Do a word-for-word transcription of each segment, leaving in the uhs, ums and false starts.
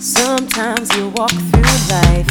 Sometimes you walk through life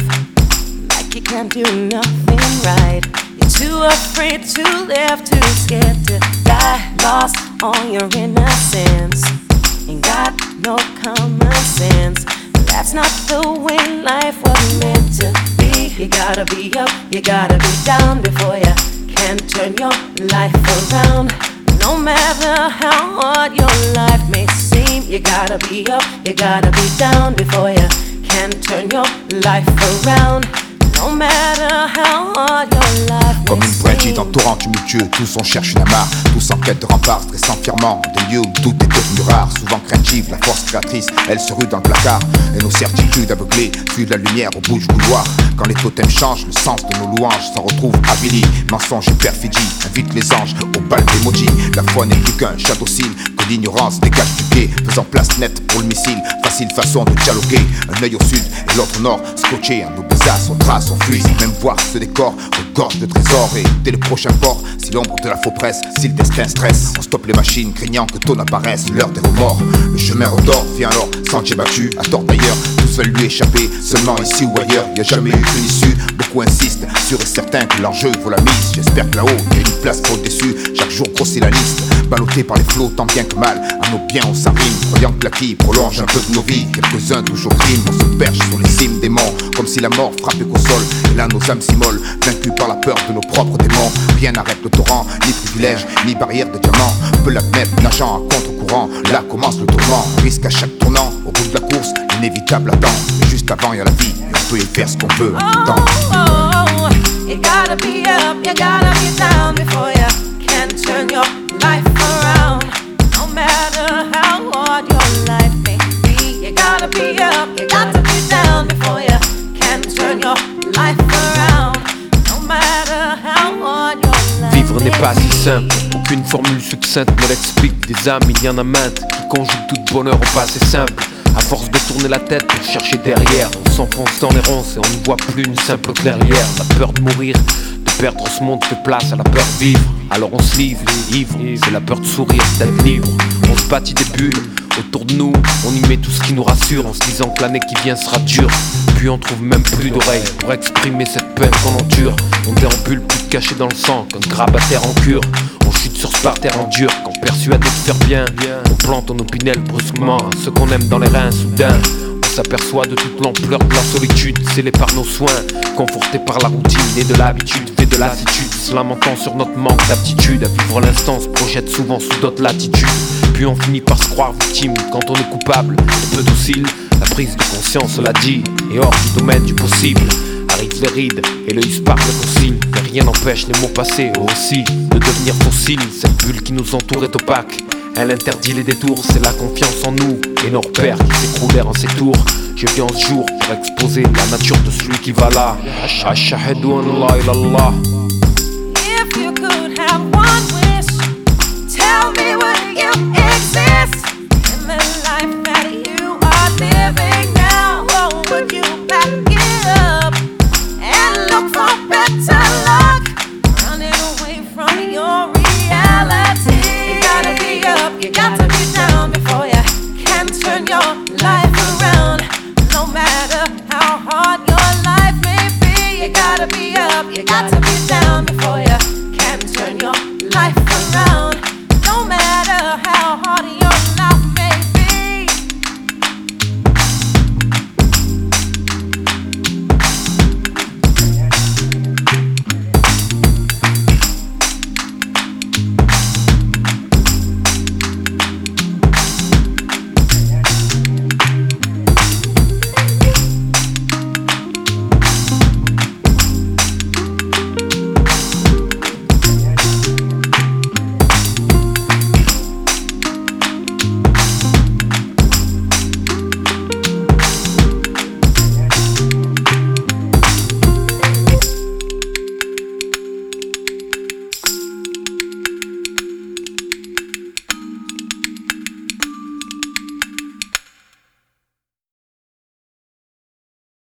like you can't do nothing right. You're too afraid to live, too scared to die. Lost on your innocence, ain't got no common sense. That's not the way life was meant to be. You gotta be up, you gotta be down before you can turn your life around. No matter how hard your life may seem, you gotta be up, you gotta be down before you can turn your life around. No matter how hard your life may Comme une seem. brindille d'un torrent tumultueux, tous on cherche une amarre, tous en quête de remparts, stressant fièrement des lieux où tout est devenu rare. Souvent craintive, la force créatrice, elle se rue dans le placard. Et nos certitudes aveuglées suivent la lumière au bout du couloir. Quand les totems changent, le sens de nos louanges s'en retrouve avili. Mensonge et perfidie invitent les anges au bal d'emoji. La foi n'est plus qu'un shadow signe que l'ignorance dégage du quai, faisant place nette pour le missile. Facile façon de dialoguer, un œil au sud et l'autre au nord, scotché, un nos besaces, on trace, on fuit. Même voir ce décor regorge de trésors. Et dès le prochain port, si l'ombre de la faux presse, si le destin stresse, on stoppe les machines, craignant que tôt n'apparaisse l'heure des remords. Le chemin redort, vient alors, sentier battu, à tort d'ailleurs. Tous veulent lui échapper, seulement ici ou ailleurs. Y a jamais eu qu'une issue, beaucoup insistent, sûr et certain que l'enjeu vaut la mise. J'espère que là-haut, y a une place pour le déçu. Chaque jour grossit la liste, ballotté par les flots, tant bien que mal. À nos biens on s'arrime, croyant que l'acquis prolonge un peu de nos vies. Quelques-uns toujours crime, on se perche sur les cimes des monts, comme si la mort frappait qu'au sol. Et là nos âmes s'immolent, vaincus par la peur de nos propres démons. Rien n'arrête le torrent, ni privilège, ni barrière de diamant. On peut l'admettre, nageant à contre-courant, là commence le tourment. Risque à chaque tournant, au bout de la course, l'inévitable attend. Mais juste avant y a la vie, et on peut y faire ce qu'on veut. Oh, oh, oh, you gotta be up, you gotta be down before you can turn your life around. No matter how hard your life may be, you gotta be up, you gotta be down before you can turn your life around. No matter how hard your life Vivre n'est pas may si simple, aucune formule succincte ne l'explique. Des âmes, il y en a maintes qui conjuguent tout bonheur au passé simple. À force de tourner la tête pour chercher derrière, on s'enfonce dans les ronces et on ne voit plus une simple clairière. La peur de mourir, de perdre ce monde fait place à la peur de vivre. Alors on se livre, ivre, c'est la peur de sourire, d'être libre. On se bâtit des bulles, autour de nous, on y met tout ce qui nous rassure, en se disant que l'année qui vient sera dure. Puis on trouve même plus d'oreilles pour exprimer cette peine qu'on endure. On déambule plus caché dans le sang qu'un grabataire en cure. On chute sur ce parterre en dur quand persuadé de faire bien. On plante en opinel brusquement ce qu'on aime dans les reins soudain. On s'aperçoit de toute l'ampleur de la solitude, scellée par nos soins, confortés par la routine et de l'habitude, fait de lassitude, se lamentant sur notre manque d'aptitude à vivre l'instant, se projette souvent sous d'autres latitudes. Puis on finit par se croire victime quand on est coupable et peu docile. La prise de conscience l'a dit, et hors du domaine du possible. Arrivent les rides et l'œil se parle consigne. Mais rien n'empêche les mots passés aussi de devenir fossiles. Cette bulle qui nous entoure est opaque, elle interdit les détours. C'est la confiance en nous et nos repères qui s'écroulèrent en ces tours. Je viens en ce jour pour exposer la nature de celui qui va là. Ashhadu an la ilaha illallah